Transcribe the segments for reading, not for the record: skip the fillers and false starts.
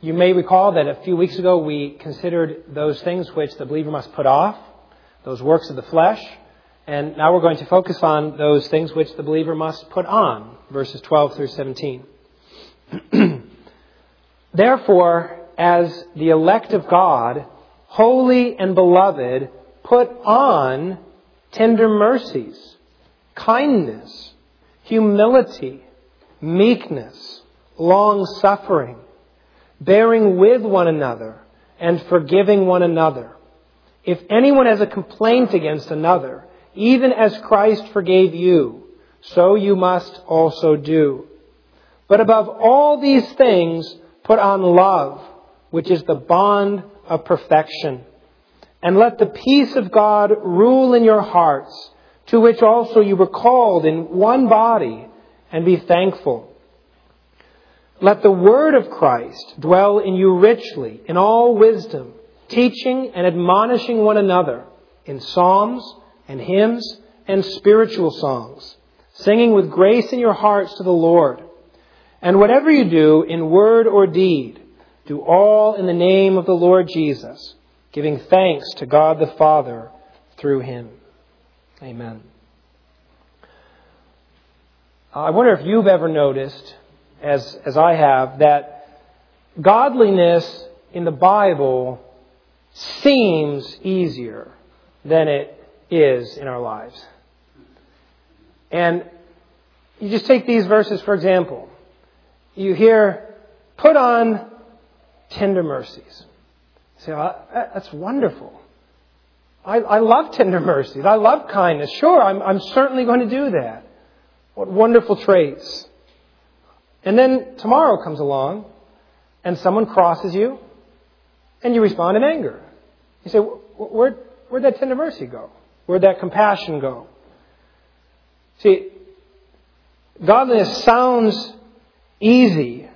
You may recall that a few weeks ago we considered those things which the believer must put off, those works of the flesh. And now we're going to focus on those things which the believer must put on, verses 12 through 17. Therefore, as the elect of God, holy and beloved, put on tender mercies, kindness, humility, meekness, long-suffering, bearing with one another, and forgiving one another. If anyone has a complaint against another, even as Christ forgave you, so you must also do. But above all these things, put on love, which is the bond of perfection. And let the peace of God rule in your hearts, to which also you were called in one body, and be thankful. Let the word of Christ dwell in you richly, in all wisdom, teaching and admonishing one another in psalms and hymns and spiritual songs, singing with grace in your hearts to the Lord. And whatever you do in word or deed, do all in the name of the Lord Jesus, giving thanks to God the Father through Him. Amen. I wonder if you've ever noticed, as I have, that godliness in the Bible seems easier than it is in our lives. And you just take these verses, for example. You hear, put on tender mercies. You say, oh, that's wonderful. I love tender mercies. I love kindness. Sure, I'm certainly going to do that. What wonderful traits. And then tomorrow comes along and someone crosses you and you respond in anger. You say, where'd that tender mercy go? Where'd that compassion go? See, godliness sounds easy,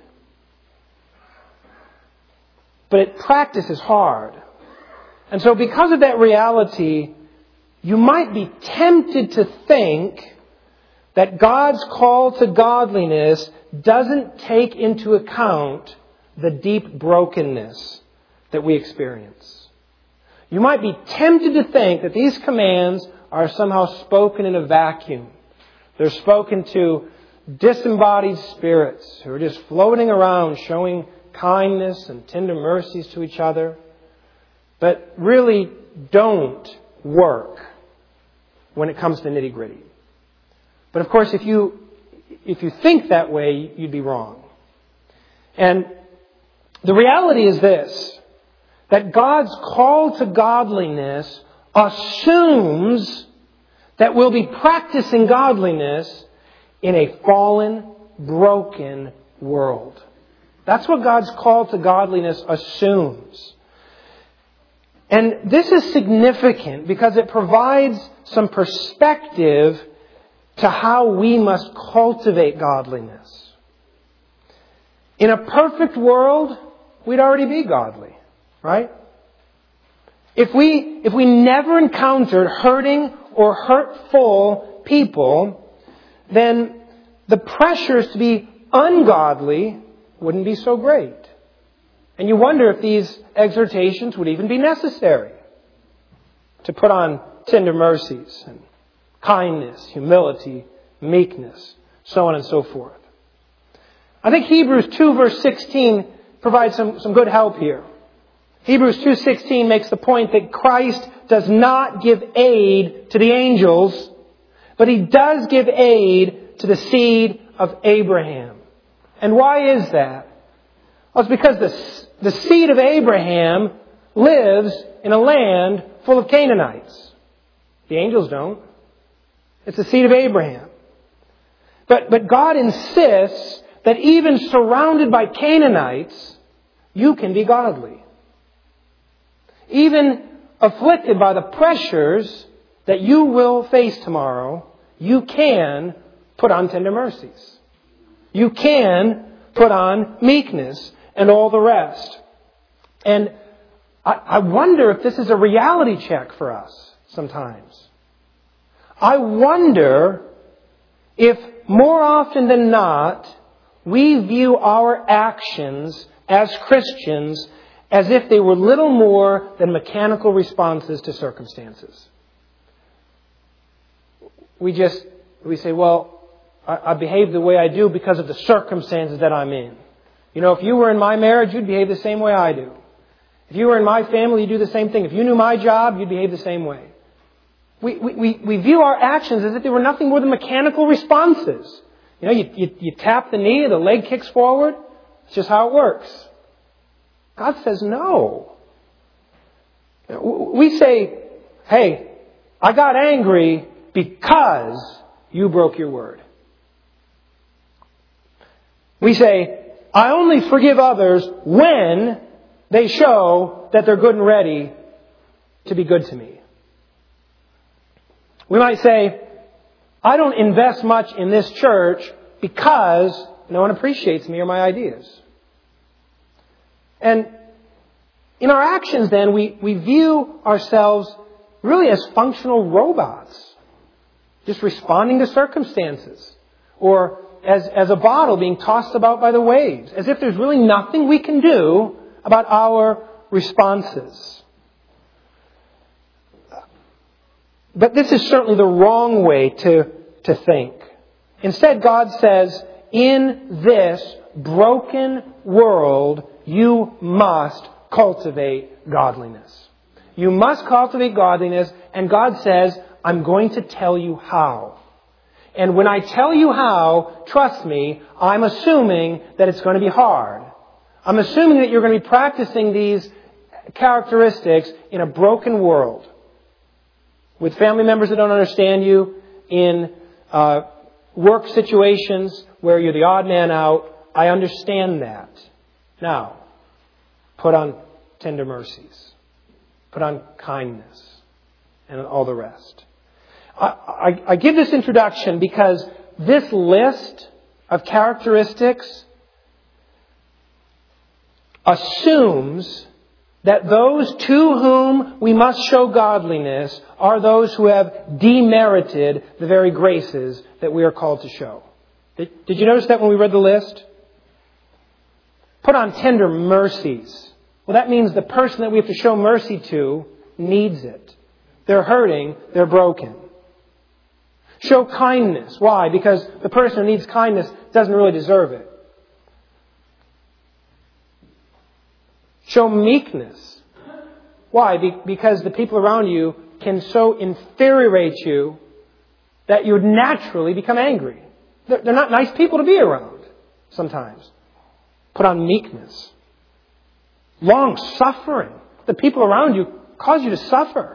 but practice is hard. And so because of that reality, you might be tempted to think that God's call to godliness doesn't take into account the deep brokenness that we experience. You might be tempted to think that these commands are somehow spoken in a vacuum. They're spoken to disembodied spirits who are just floating around showing kindness and tender mercies to each other, but really don't work when it comes to nitty-gritty. But of course, if you think that way, you'd be wrong. And the reality is this, that God's call to godliness assumes that we'll be practicing godliness in a fallen, broken world. That's what God's call to godliness assumes. And this is significant because it provides some perspective to how we must cultivate godliness. In a perfect world, we'd already be godly, right? If we never encountered hurting or hurtful people, then the pressures to be ungodly wouldn't be so great. And you wonder if these exhortations would even be necessary to put on tender mercies and kindness, humility, meekness, so on and so forth. I think Hebrews 2 verse 16 provides some good help here. Hebrews 2:16 makes the point that Christ does not give aid to the angels, but He does give aid to the seed of Abraham. And why is that? Well, it's because the seed of Abraham lives in a land full of Canaanites. The angels don't. It's the seed of Abraham. But God insists that even surrounded by Canaanites, you can be godly. Even afflicted by the pressures that you will face tomorrow, you can put on tender mercies. You can put on meekness and all the rest. And I wonder if this is a reality check for us sometimes. I wonder if more often than not, we view our actions as Christians as if they were little more than mechanical responses to circumstances. We say, well, I behave the way I do because of the circumstances that I'm in. You know, if you were in my marriage, you'd behave the same way I do. If you were in my family, you'd do the same thing. If you knew my job, you'd behave the same way. We view our actions as if they were nothing more than mechanical responses. You know, you tap the knee, the leg kicks forward. It's just how it works. God says no. We say, hey, I got angry because you broke your word. We say, I only forgive others when they show that they're good and ready to be good to me. We might say, I don't invest much in this church because no one appreciates me or my ideas. And in our actions then, we view ourselves really as functional robots, just responding to circumstances, or as a bottle being tossed about by the waves, as if there's really nothing we can do about our responses. But this is certainly the wrong way to think. Instead, God says, in this broken world, you must cultivate godliness. You must cultivate godliness, and God says, I'm going to tell you how. And when I tell you how, trust me, I'm assuming that it's going to be hard. I'm assuming that you're going to be practicing these characteristics in a broken world. With family members that don't understand you, in work situations where you're the odd man out. I understand that. Now, put on tender mercies. Put on kindness. And all the rest. I give this introduction because this list of characteristics assumes that those to whom we must show godliness are those who have demerited the very graces that we are called to show. Did you notice that when we read the list? Put on tender mercies. Well, that means the person that we have to show mercy to needs it. They're hurting. They're broken. Show kindness. Why? Because the person who needs kindness doesn't really deserve it. Show meekness. Why? Because the people around you can so infuriate you that you would naturally become angry. They're not nice people to be around sometimes. Put on meekness. Long suffering. The people around you cause you to suffer.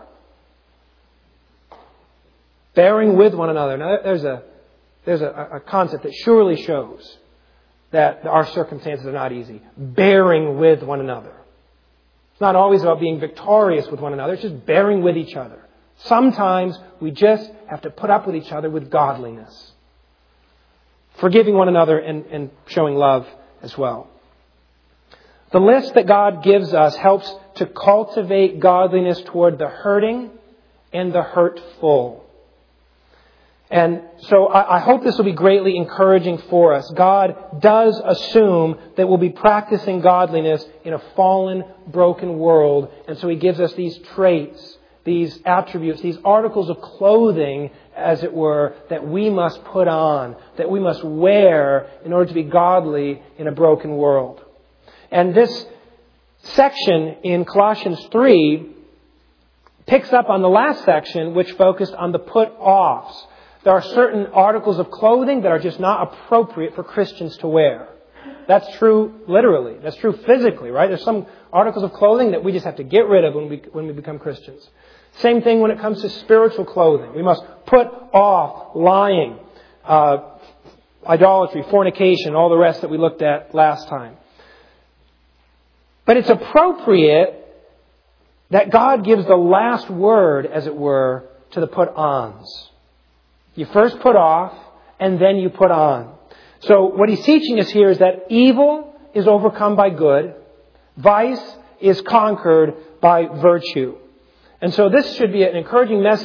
Bearing with one another. Now, there's a concept that surely shows that our circumstances are not easy. Bearing with one another. It's not always about being victorious with one another. It's just bearing with each other. Sometimes we just have to put up with each other with godliness. Forgiving one another and showing love as well. The list that God gives us helps to cultivate godliness toward the hurting and the hurtful. And so I hope this will be greatly encouraging for us. God does assume that we'll be practicing godliness in a fallen, broken world. And so He gives us these traits, these attributes, these articles of clothing, as it were, that we must put on, that we must wear in order to be godly in a broken world. And this section in Colossians 3 picks up on the last section, which focused on the put-offs. There are certain articles of clothing that are just not appropriate for Christians to wear. That's true literally. That's true physically, right? There's some articles of clothing that we just have to get rid of when we become Christians. Same thing when it comes to spiritual clothing. We must put off lying, idolatry, fornication, all the rest that we looked at last time. But it's appropriate that God gives the last word, as it were, to the put-ons. You first put off, and then you put on. So what He's teaching us here is that evil is overcome by good. Vice is conquered by virtue. And so this should be an encouraging message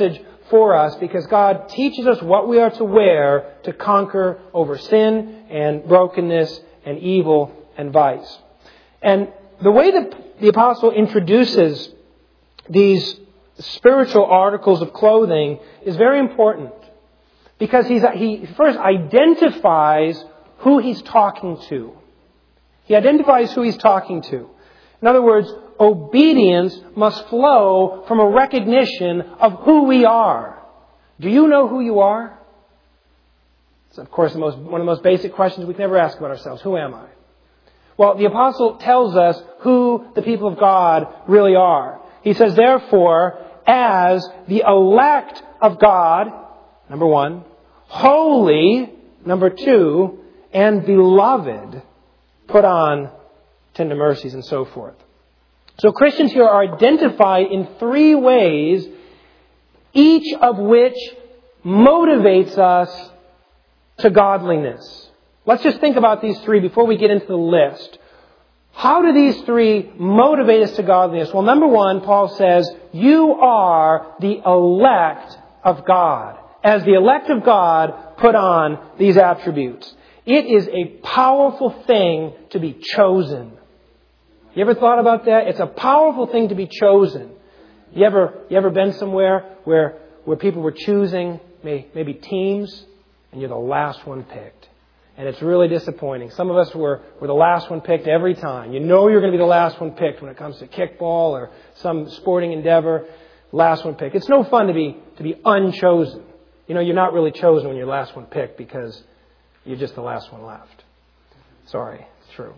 for us because God teaches us what we are to wear to conquer over sin and brokenness and evil and vice. And the way that the apostle introduces these spiritual articles of clothing is very important because he first identifies who he's talking to. He identifies who he's talking to. In other words, obedience must flow from a recognition of who we are. Do you know who you are? It's, of course, one of the most basic questions we can ever ask about ourselves. Who am I? Well, the apostle tells us who the people of God really are. He says, therefore, as the elect of God, number one, holy, number two, and beloved, put on tender mercies and so forth. So Christians here are identified in three ways, each of which motivates us to godliness. Let's just think about these three before we get into the list. How do these three motivate us to godliness? Well, number one, Paul says, you are the elect of God. As the elect of God, put on these attributes. It is a powerful thing to be chosen. You ever thought about that? It's a powerful thing to be chosen. You ever been somewhere where people were choosing maybe teams and you're the last one picked? And it's really disappointing. Some of us were the last one picked every time. You know you're going to be the last one picked when it comes to kickball or some sporting endeavor. Last one picked. It's no fun to be unchosen. You know, you're not really chosen when you're the last one picked because you're just the last one left. Sorry, it's true.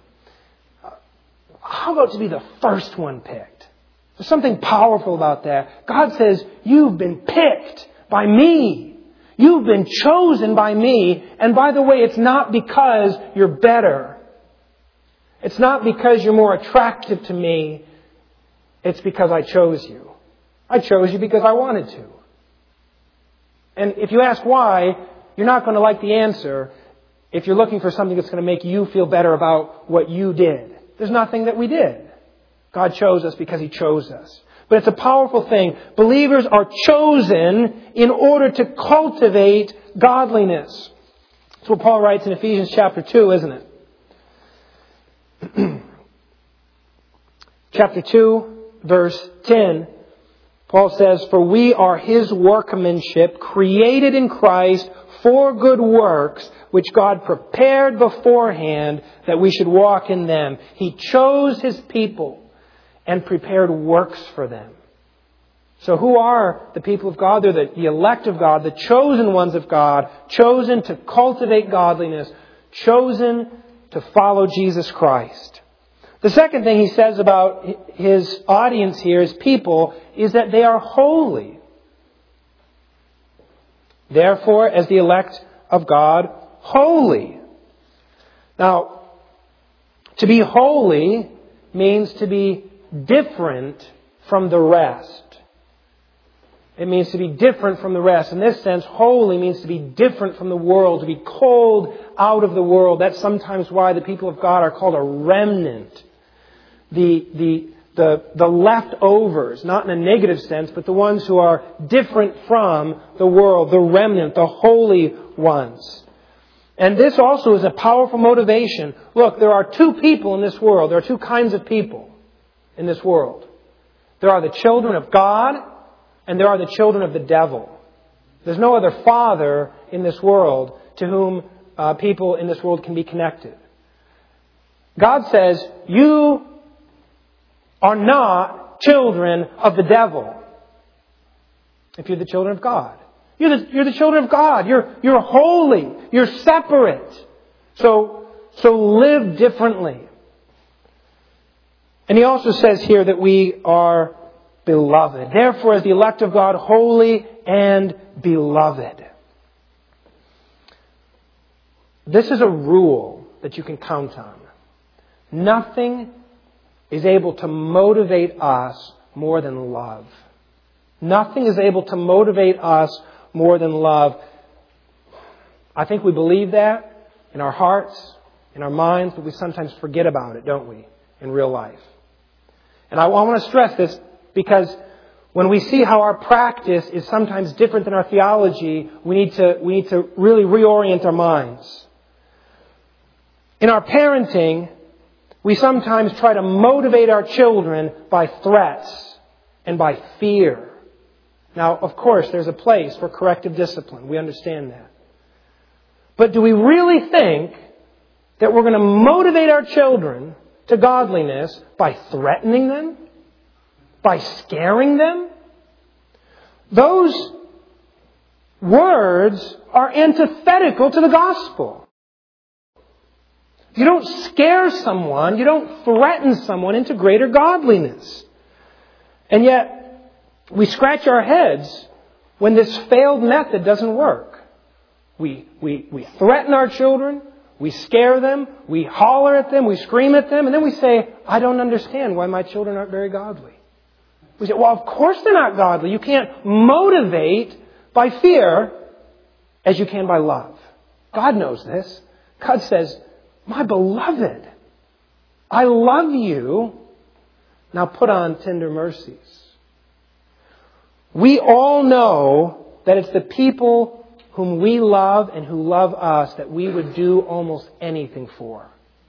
How about to be the first one picked? There's something powerful about that. God says, you've been picked by me. You've been chosen by me. And by the way, it's not because you're better. It's not because you're more attractive to me. It's because I chose you. I chose you because I wanted to. And if you ask why, you're not going to like the answer if you're looking for something that's going to make you feel better about what you did. There's nothing that we did. God chose us because He chose us. But it's a powerful thing. Believers are chosen in order to cultivate godliness. That's what Paul writes in Ephesians chapter 2, isn't it? Chapter 2, verse 10. Paul says, for we are His workmanship, created in Christ for good works, which God prepared beforehand that we should walk in them. He chose His people and prepared works for them. So who are the people of God? They're the elect of God, the chosen ones of God, chosen to cultivate godliness, chosen to follow Jesus Christ. The second thing he says about his audience here, his people, is that they are holy. Therefore, as the elect of God, holy. Now, to be holy means to be different from the rest. It means to be different from the rest. In this sense, holy means to be different from the world, to be called out of the world. That's sometimes why the people of God are called a remnant. The leftovers, not in a negative sense, but the ones who are different from the world, the remnant, the holy ones. And this also is a powerful motivation. Look, there are two people in this world. There are two kinds of people in this world. There are the children of God, and there are the children of the devil. There's no other father in this world to whom people in this world can be connected. God says, you are not children of the devil if you're the children of God. You're the children of God. You're holy. You're separate. So live differently. And he also says here that we are beloved. Therefore, as the elect of God, holy and beloved. This is a rule that you can count on. Nothing is able to motivate us more than love. Nothing is able to motivate us more than love. I think we believe that in our hearts, in our minds, but we sometimes forget about it, don't we, in real life? And I want to stress this because when we see how our practice is sometimes different than our theology, we need to really reorient our minds. In our parenting, we sometimes try to motivate our children by threats and by fear. Now, of course, there's a place for corrective discipline. We understand that. But do we really think that we're going to motivate our children to godliness by threatening them? By scaring them? Those words are antithetical to the gospel. You don't scare someone, you don't threaten someone into greater godliness. And yet, we scratch our heads when this failed method doesn't work. We threaten our children, we scare them, we holler at them, we scream at them, and then we say, I don't understand why my children aren't very godly. We say, well, of course they're not godly. You can't motivate by fear as you can by love. God knows this. God says, my beloved, I love you. Now put on tender mercies. We all know that it's the people whom we love and who love us that we would do almost anything for.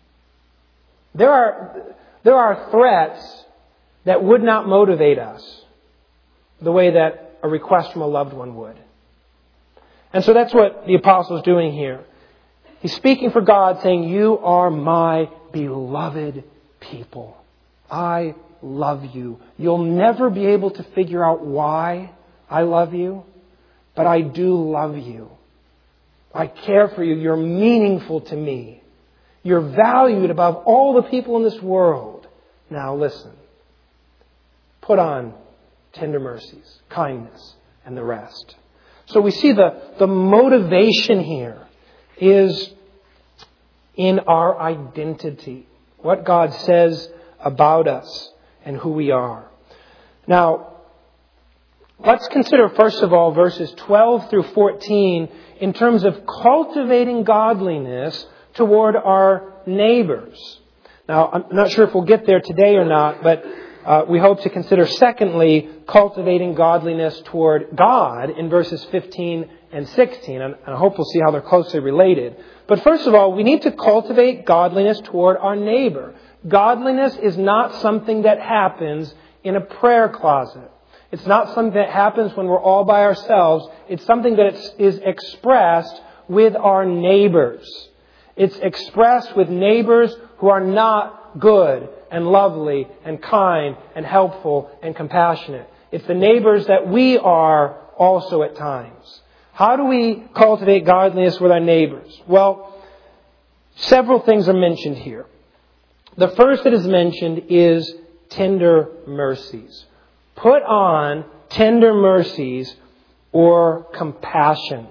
There are threats that would not motivate us the way that a request from a loved one would. And so that's what the apostle is doing here. He's speaking for God, saying, you are my beloved people. I love you. You'll never be able to figure out why I love you, but I do love you. I care for you. You're meaningful to me. You're valued above all the people in this world. Now listen. Put on tender mercies, kindness, and the rest. So we see the motivation here is in our identity. What God says about us and who we are. Now, let's consider first of all verses 12 through 14 in terms of cultivating godliness toward our neighbors. Now, I'm not sure if we'll get there today or not, but we hope to consider, secondly, cultivating godliness toward God in verses 15 and 16. And I hope we'll see how they're closely related. But first of all, we need to cultivate godliness toward our neighbor. Godliness is not something that happens in a prayer closet. It's not something that happens when we're all by ourselves. It's something that is expressed with our neighbors. It's expressed with neighbors who are not good and lovely and kind and helpful and compassionate. It's the neighbors that we are also at times. How do we cultivate godliness with our neighbors? Well, several things are mentioned here. The first that is mentioned is tender mercies. Put on tender mercies or compassion.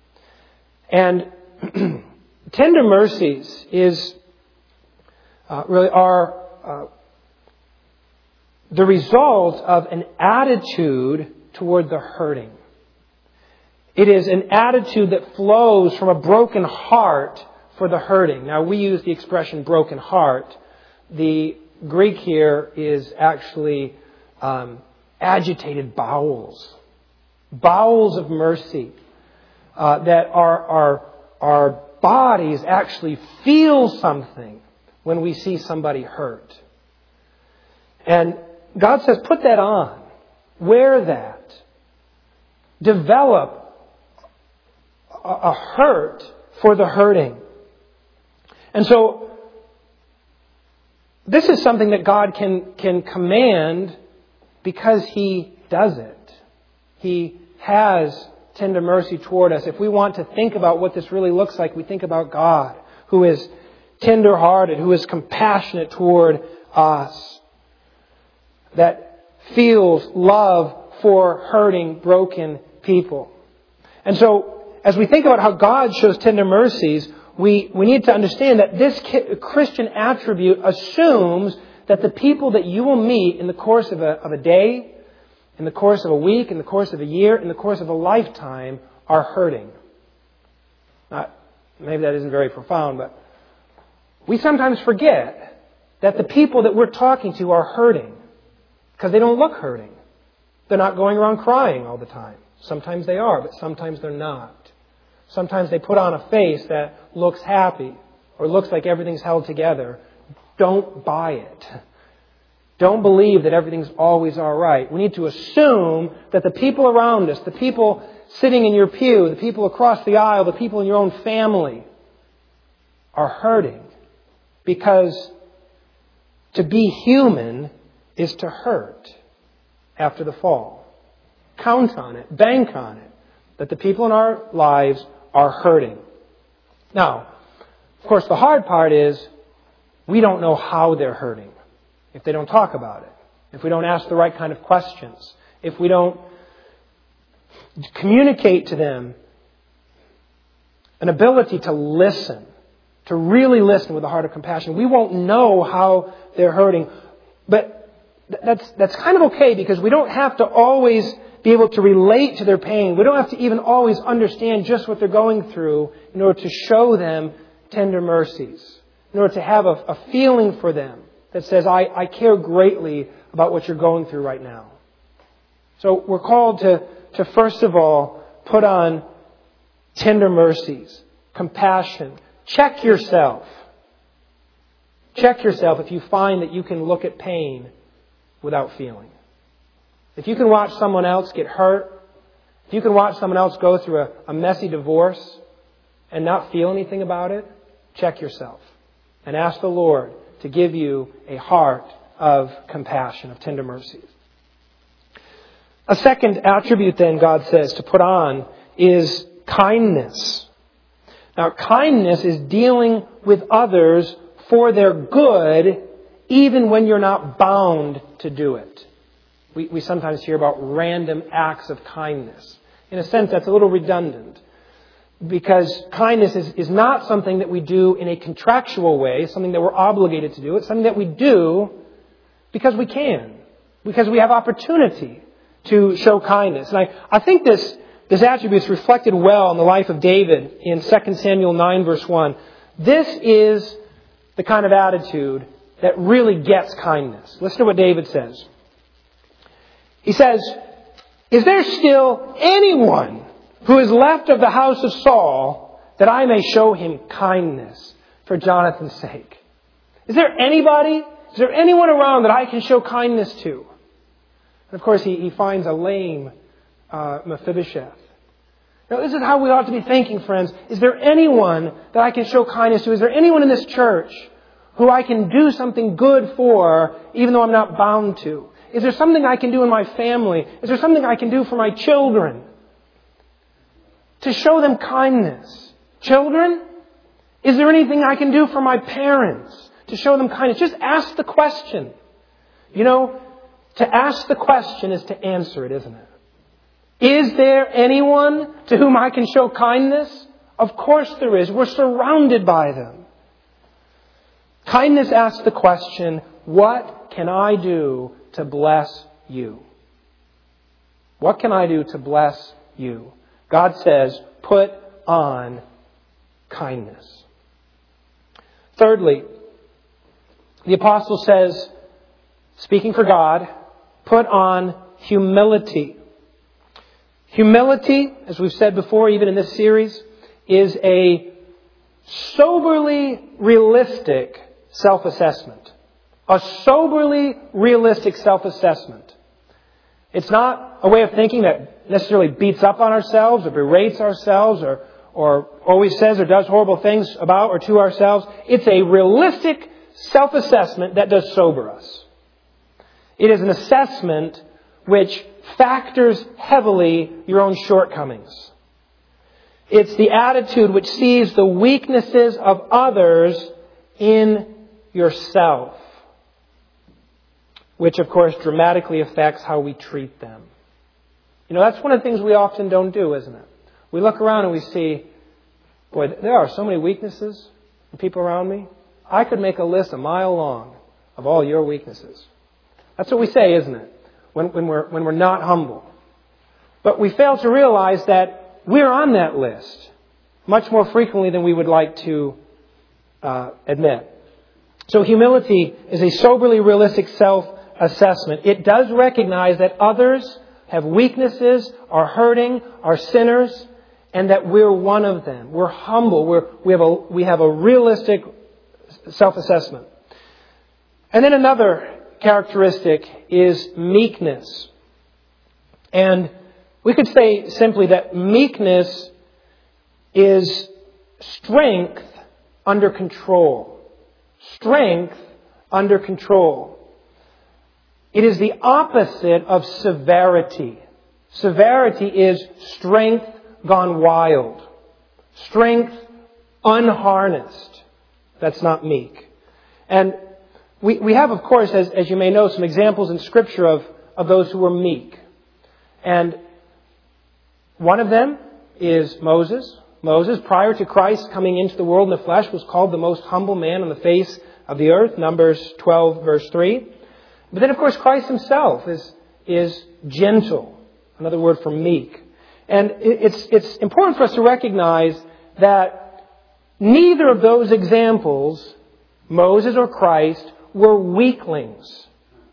And tender mercies is really the result of an attitude toward the hurting. It is an attitude that flows from a broken heart for the hurting. Now, we use the expression broken heart. The Greek here is actually agitated bowels. Bowels of mercy. That our bodies actually feel something when we see somebody hurt. And God says, put that on. Wear that. Develop a hurt for the hurting. And so, this is something that God can command because He does it. He has tender mercy toward us. If we want to think about what this really looks like, we think about God, who is tender-hearted, who is compassionate toward us, that feels love for hurting, broken people. And so, as we think about how God shows tender mercies, we need to understand that this Christian attribute assumes that the people that you will meet in the course of a day, in the course of a week, in the course of a year, in the course of a lifetime are hurting. Maybe that isn't very profound, but we sometimes forget that the people that we're talking to are hurting because they don't look hurting. they're not going around crying all the time. Sometimes they are, but sometimes they're not. Sometimes they put on a face that looks happy or looks like everything's held together. Don't buy it. Don't believe that everything's always all right. We need to assume that the people around us, the people sitting in your pew, the people across the aisle, the people in your own family are hurting. Because to be human is to hurt after the fall. Count on it, bank on it, that the people in our lives are hurting. Now, of course, the hard part is we don't know how they're hurting if they don't talk about it, if we don't ask the right kind of questions, if we don't communicate to them an ability to listen, to really listen with a heart of compassion. We won't know how they're hurting. But that's kind of okay, because we don't have to always be able to relate to their pain. We don't have to even always understand just what they're going through in order to show them tender mercies, in order to have a feeling for them that says, I care greatly about what you're going through right now. So we're called to first of all put on tender mercies, compassion. Check yourself. Check yourself if you find that you can look at pain without feeling. If you can watch someone else get hurt, if you can watch someone else go through a messy divorce and not feel anything about it, check yourself and ask the Lord to give you a heart of compassion, of tender mercies. A second attribute then, God says, to put on is kindness. Now, kindness is dealing with others for their good, even when you're not bound to do it. We sometimes hear about random acts of kindness. In a sense, that's a little redundant, because kindness is not something that we do in a contractual way, something that we're obligated to do. It's something that we do because we can, because we have opportunity to show kindness. And I think this attribute is reflected well in the life of David in 2 Samuel 9, verse 1. This is the kind of attitude that really gets kindness. Listen to what David says. He says, "Is there still anyone who is left of the house of Saul, that I may show him kindness for Jonathan's sake?" Is there anybody? Is there anyone around that I can show kindness to? And of course, he finds a lame Mephibosheth. Now, this is how we ought to be thinking, friends. Is there anyone that I can show kindness to? Is there anyone in this church who I can do something good for, even though I'm not bound to? Is there something I can do in my family? Is there something I can do for my children to show them kindness? Children, is there anything I can do for my parents to show them kindness? Just ask the question. You know, to ask the question is to answer it, isn't it? Is there anyone to whom I can show kindness? Of course there is. We're surrounded by them. Kindness asks the question, what can I do to bless you? What can I do to bless you? God says, put on kindness. Thirdly, the apostle says, speaking for God, put on humility. Humility, as we've said before, even in this series, is a soberly realistic self-assessment. A soberly realistic self-assessment. It's not a way of thinking that necessarily beats up on ourselves or berates ourselves or always says or does horrible things about or to ourselves. It's a realistic self-assessment that does sober us. It is an assessment which factors heavily your own shortcomings. It's the attitude which sees the weaknesses of others in yourself, which of course dramatically affects how we treat them. You know, that's one of the things we often don't do, isn't it? We look around and we see, boy, there are so many weaknesses in people around me. I could make a list a mile long of all your weaknesses. That's what we say, isn't it? When we're not humble. But we fail to realize that we're on that list much more frequently than we would like to admit. So humility is a soberly realistic self-assessment. It does recognize that others have weaknesses, are hurting, are sinners, and that we're one of them. We're humble. We have a realistic self-assessment. And then another characteristic is meekness. And we could say simply that meekness is strength under control. Strength under control. It is the opposite of severity. Severity is strength gone wild. Strength unharnessed. That's not meek. And we have, of course, as you may know, some examples in Scripture of those who were meek. And one of them is Moses. Moses, prior to Christ coming into the world in the flesh, was called the most humble man on the face of the earth. Numbers 12, verse 3. But then, of course, Christ himself is gentle. Another word for meek. And it's important for us to recognize that neither of those examples, Moses or Christ, were weaklings.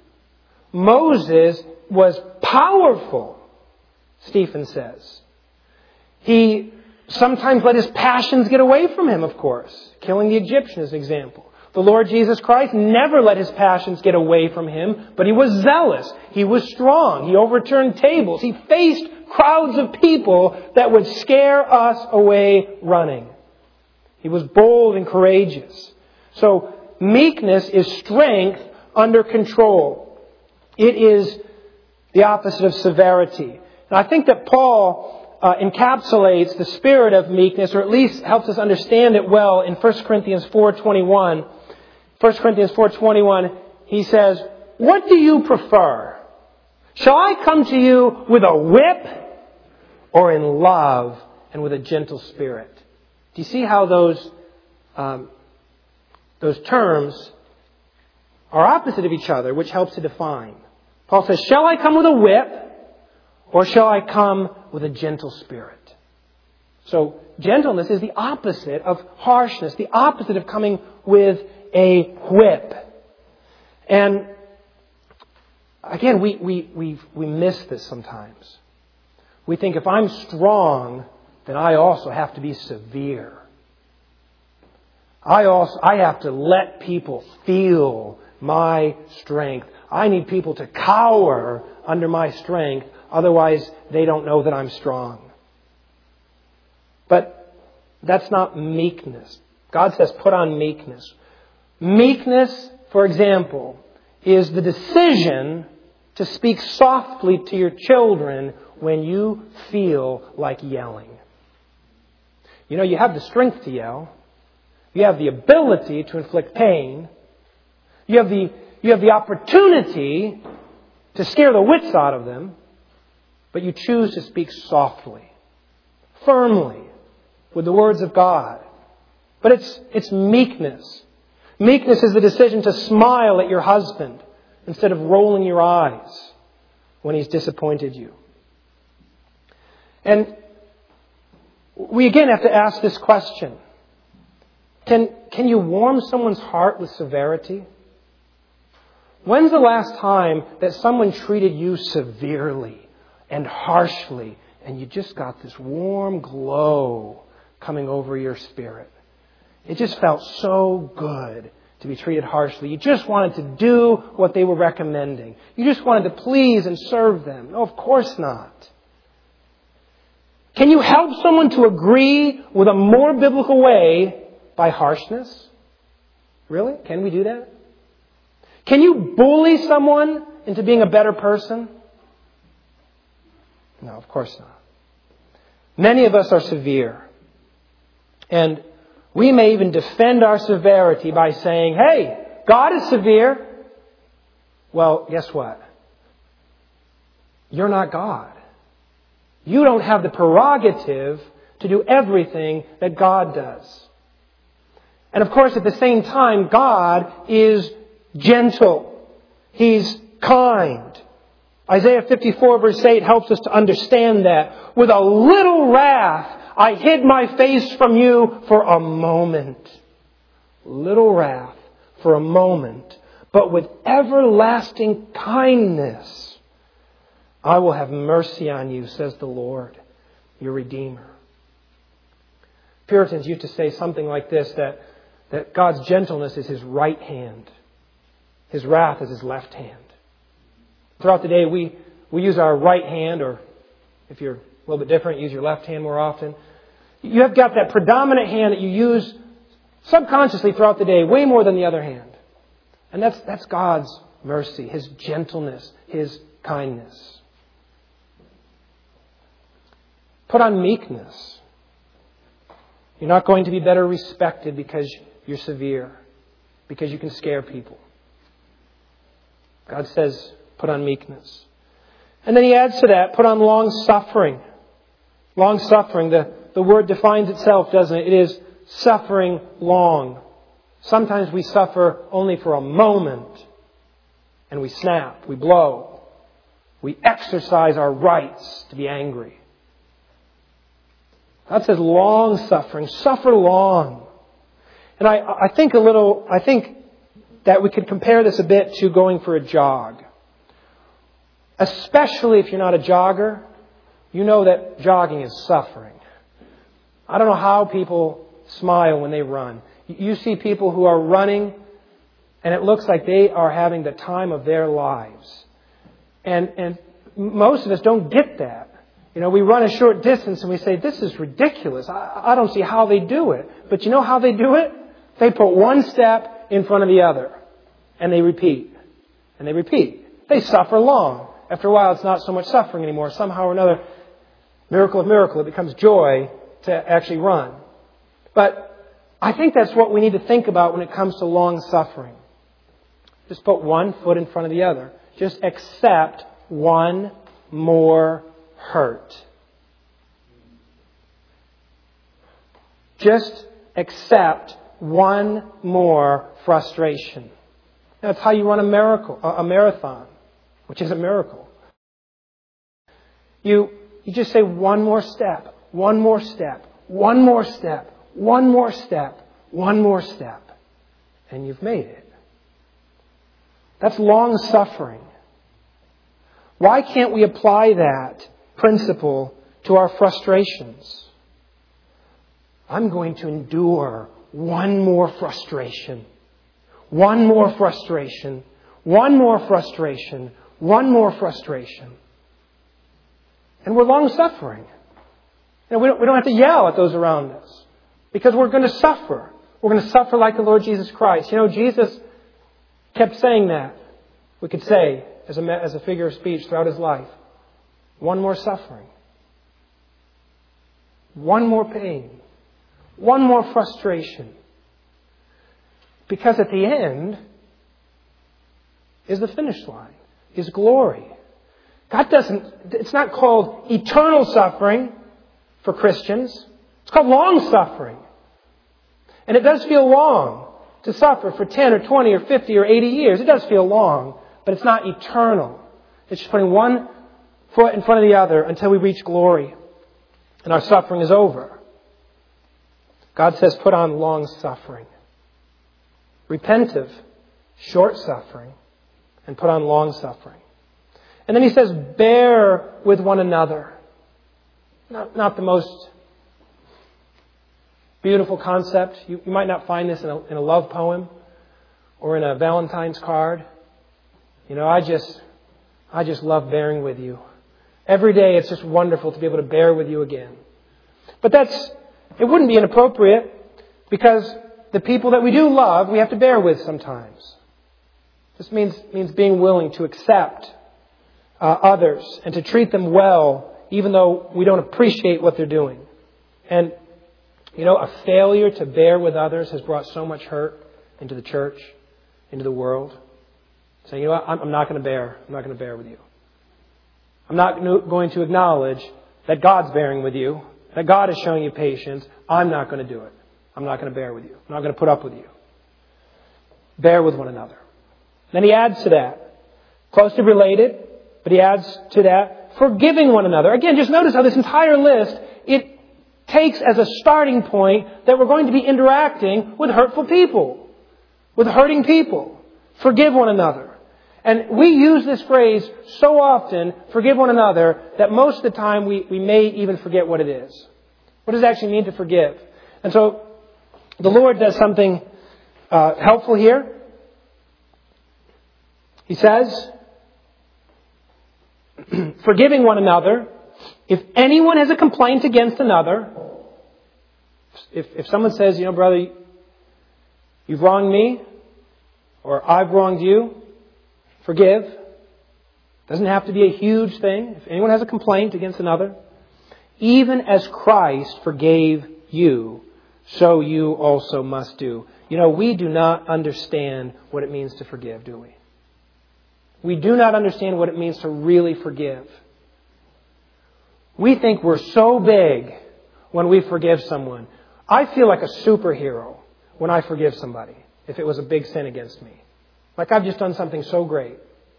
Moses was powerful, Stephen says. He sometimes let his passions get away from him, of course. Killing the Egyptian is an example. The Lord Jesus Christ never let his passions get away from him, but he was zealous. He was strong. He overturned tables. He faced crowds of people that would scare us away running. He was bold and courageous. So meekness is strength under control. It is the opposite of severity. And I think that Paul encapsulates the spirit of meekness, or at least helps us understand it well in 1 Corinthians 4:21. 1 Corinthians 4:21, he says, "What do you prefer? Shall I come to you with a whip, or in love and with a gentle spirit?" Do you see how those terms are opposite of each other, which helps to define? Paul says, "Shall I come with a whip, or shall I come with a gentle spirit?" So gentleness is the opposite of harshness, the opposite of coming with a whip. And again, we miss this sometimes. We think if I'm strong, then I also have to be severe. I have to let people feel my strength. I need people to cower under my strength. Otherwise, they don't know that I'm strong. But that's not meekness. God says, put on meekness. Meekness, for example, is the decision to speak softly to your children when you feel like yelling. You know, you have the strength to yell. You have the ability to inflict pain. You have the opportunity to scare the wits out of them. But you choose to speak softly, firmly, with the words of God. But it's meekness. Meekness is the decision to smile at your husband instead of rolling your eyes when he's disappointed you. And we again have to ask this question. Can you warm someone's heart with severity? When's the last time that someone treated you severely and harshly and you just got this warm glow coming over your spirit? It just felt so good to be treated harshly. You just wanted to do what they were recommending. You just wanted to please and serve them. No, of course not. Can you help someone to agree with a more biblical way by harshness? Really? Can we do that? Can you bully someone into being a better person? No, of course not. Many of us are severe. And we may even defend our severity by saying, hey, God is severe. Well, guess what? You're not God. You don't have the prerogative to do everything that God does. And of course, at the same time, God is gentle. He's kind. Isaiah 54 verse 8 helps us to understand that. With a little wrath, I hid my face from you for a moment. Little wrath for a moment. But with everlasting kindness, I will have mercy on you, says the Lord, your Redeemer. Puritans used to say something like this, that God's gentleness is His right hand. His wrath is His left hand. Throughout the day, we use our right hand, or if you're a little bit different, use your left hand more often. You have got that predominant hand that you use subconsciously throughout the day, way more than the other hand. And that's God's mercy, His gentleness, His kindness. Put on meekness. You're not going to be better respected because you're severe, because you can scare people. God says, put on meekness. And then He adds to that, put on long-suffering. Long-suffering, the word defines itself, doesn't it? It is suffering long. Sometimes we suffer only for a moment, and we snap, we blow. We exercise our rights to be angry. God says long-suffering, suffer long. And I think that we could compare this a bit to going for a jog. Especially if you're not a jogger, you know that jogging is suffering. I don't know how people smile when they run. You see people who are running, and it looks like they are having the time of their lives. And most of us don't get that. You know, we run a short distance and we say, this is ridiculous. I don't see how they do it. But you know how they do it? They put one step in front of the other. And they repeat. And they repeat. They suffer long. After a while, it's not so much suffering anymore. Somehow or another, miracle of miracle, it becomes joy to actually run. But I think that's what we need to think about when it comes to long suffering. Just put one foot in front of the other. Just accept one more hurt. Just accept one more frustration. That's how you run a marathon, which is a miracle. You just say one more step, one more step, one more step, one more step, one more step, and you've made it. That's long suffering. Why can't we apply that principle to our frustrations? I'm going to endure one more frustration. One more frustration. One more frustration. One more frustration. And we're long suffering. You know, we don't have to yell at those around us, because we're going to suffer. We're going to suffer like the Lord Jesus Christ. You know, Jesus kept saying that. We could say, as a figure of speech throughout His life, one more suffering. One more pain. One more frustration. Because at the end is the finish line, is glory. It's not called eternal suffering for Christians. It's called long suffering. And it does feel long to suffer for 10 or 20 or 50 or 80 years. It does feel long, but it's not eternal. It's just putting one foot in front of the other until we reach glory and our suffering is over. God says, put on long suffering. Repent of short suffering and put on long suffering. And then He says, bear with one another. Not the most beautiful concept. You might not find this in a love poem or in a Valentine's card. You know, I just love bearing with you. Every day it's just wonderful to be able to bear with you again. But it wouldn't be inappropriate, because the people that we do love, we have to bear with sometimes. This means being willing to accept others and to treat them well, even though we don't appreciate what they're doing. And, you know, a failure to bear with others has brought so much hurt into the church, into the world. Saying, you know what, I'm not going to bear. I'm not going to bear with you. I'm not going to acknowledge that God's bearing with you, that God is showing you patience. I'm not going to do it. I'm not going to bear with you. I'm not going to put up with you. Bear with one another. Then He adds to that, closely related, but He adds to that, forgiving one another. Again, just notice how this entire list, it takes as a starting point that we're going to be interacting with hurtful people, with hurting people. Forgive one another. And we use this phrase so often, forgive one another, that most of the time we may even forget what it is. What does it actually mean to forgive? And so the Lord does something helpful here. He says, forgiving one another, if anyone has a complaint against another, if someone says, brother, you've wronged me, or I've wronged you, forgive. Doesn't have to be a huge thing. If anyone has a complaint against another, even as Christ forgave you, so you also must do. We do not understand what it means to forgive, do we? We do not understand what it means to really forgive. We think we're so big when we forgive someone. I feel like a superhero when I forgive somebody, if it was a big sin against me. Like I've just done something so great.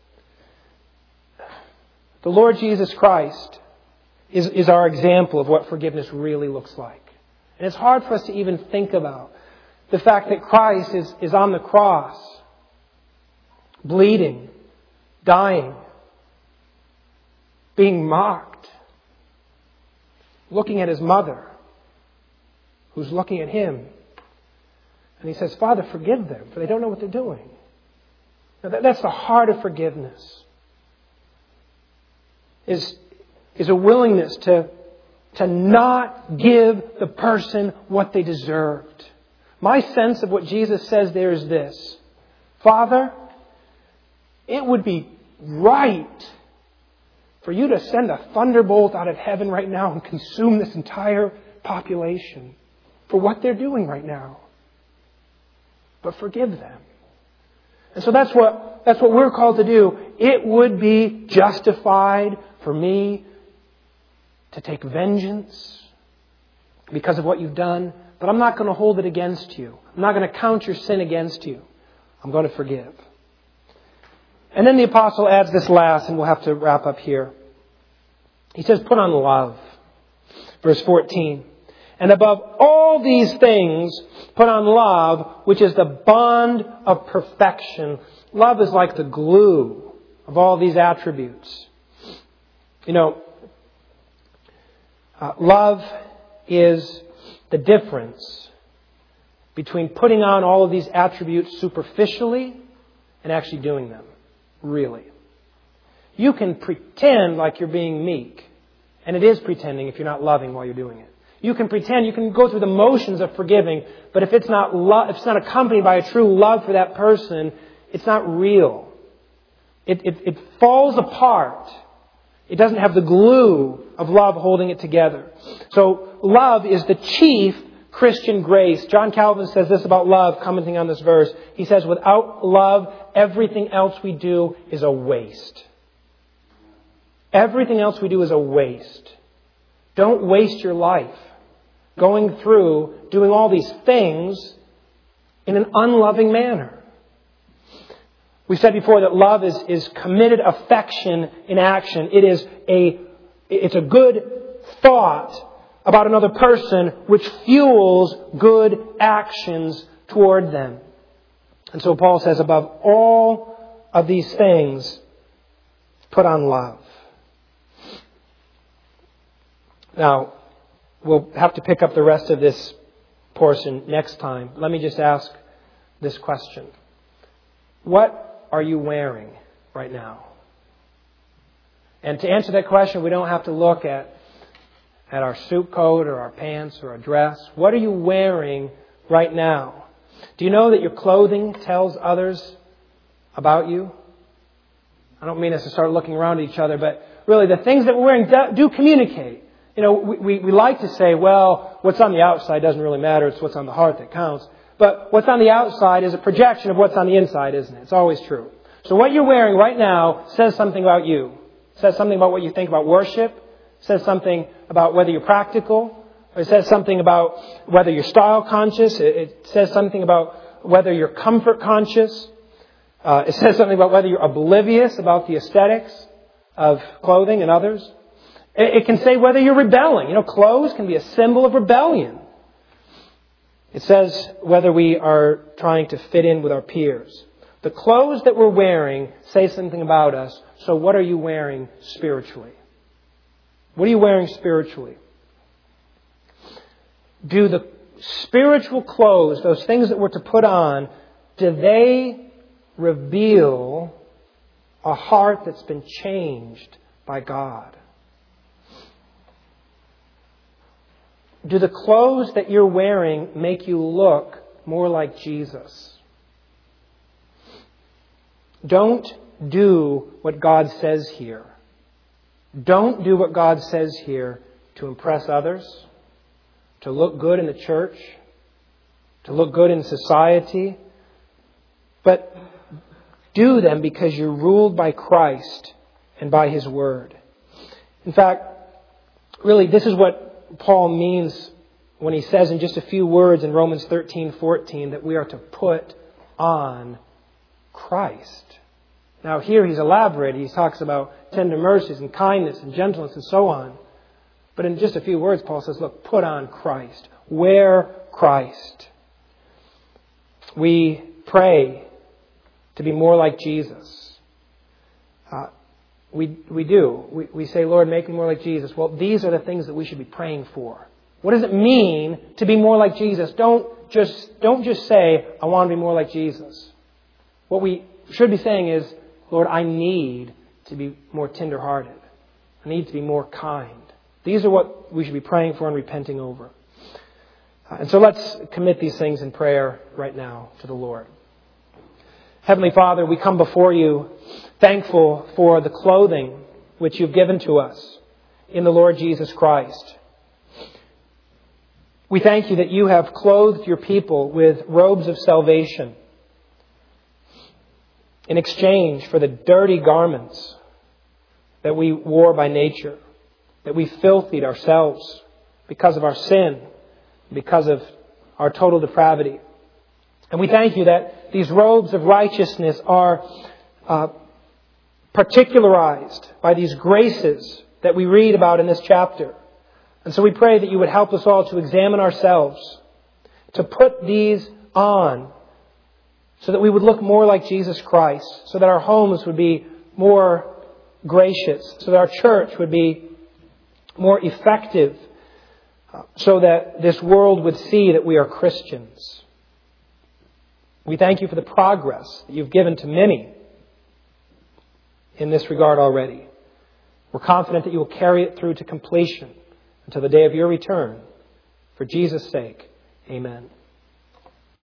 The Lord Jesus Christ is our example of what forgiveness really looks like. And it's hard for us to even think about the fact that Christ is on the cross, bleeding, dying, being mocked, looking at his mother, who's looking at him. And he says, Father, forgive them, for they don't know what they're doing. Now, that's the heart of forgiveness. Is a willingness to not give the person what they deserved. My sense of what Jesus says there is this. Father, it would be right for you to send a thunderbolt out of heaven right now and consume this entire population for what they're doing right now. But forgive them. And so that's what we're called to do. It would be justified for me to take vengeance because of what you've done, but I'm not going to hold it against you. I'm not going to count your sin against you. I'm going to forgive. And then the apostle adds this last, and we'll have to wrap up here. He says, put on love. Verse 14. And above all these things, put on love, which is the bond of perfection. Love is like the glue of all these attributes. Love is the difference between putting on all of these attributes superficially and actually doing them. Really. You can pretend like you're being meek. And it is pretending if you're not loving while you're doing it. You can pretend, you can go through the motions of forgiving, but if it's not accompanied by a true love for that person, it's not real. It falls apart. It doesn't have the glue of love holding it together. So love is the chief Christian grace. John Calvin says this about love, commenting on this verse. He says, without love, everything else we do is a waste. Everything else we do is a waste. Don't waste your life going through doing all these things in an unloving manner. We said before that love is committed affection in action. It's a good thought about another person which fuels good actions toward them. And so Paul says, above all of these things, put on love. Now, we'll have to pick up the rest of this portion next time. Let me just ask this question. What are you wearing right now? And to answer that question, we don't have to look at our suit coat or our pants or our dress. What are you wearing right now? Do you know that your clothing tells others about you? I don't mean us to start looking around at each other, but really the things that we're wearing do communicate. We like to say, well, what's on the outside doesn't really matter. It's what's on the heart that counts. But what's on the outside is a projection of what's on the inside, isn't it? It's always true. So what you're wearing right now says something about you. It says something about what you think about worship. It says something about whether you're practical. Or it says something about whether you're style conscious. It says something about whether you're comfort conscious. It says something about whether you're oblivious about the aesthetics of clothing and others. It can say whether you're rebelling. Clothes can be a symbol of rebellion. It says whether we are trying to fit in with our peers. The clothes that we're wearing say something about us. So what are you wearing spiritually? What are you wearing spiritually? Do the spiritual clothes, those things that we're to put on, do they reveal a heart that's been changed by God? Do the clothes that you're wearing make you look more like Jesus? Don't do what God says here. Don't do what God says here to impress others, to look good in the church, to look good in society. But do them because you're ruled by Christ and by His Word. In fact, really, this is what Paul means when he says in just a few words in Romans 13:14 that we are to put on Christ. Now here he's elaborated. He talks about tender mercies and kindness and gentleness and so on. But in just a few words, Paul says, look, put on Christ. Wear Christ. We pray to be more like Jesus. We do. We say, Lord, make me more like Jesus. Well, these are the things that we should be praying for. What does it mean to be more like Jesus? Don't just say, I want to be more like Jesus. What we should be saying is, Lord, I need to be more tender-hearted. I need to be more kind. These are what we should be praying for and repenting over. And so let's commit these things in prayer right now to the Lord. Heavenly Father, we come before you thankful for the clothing which you've given to us in the Lord Jesus Christ. We thank you that you have clothed your people with robes of salvation in exchange for the dirty garments that we wore by nature, that we filthied ourselves because of our sin, because of our total depravity. And we thank you that these robes of righteousness are particularized by these graces that we read about in this chapter. And so we pray that you would help us all to examine ourselves, to put these on, so that we would look more like Jesus Christ, so that our homes would be more gracious, so that our church would be more effective, so that this world would see that we are Christians. We thank you for the progress that you've given to many in this regard already. We're confident that you will carry it through to completion until the day of your return. For Jesus' sake, amen.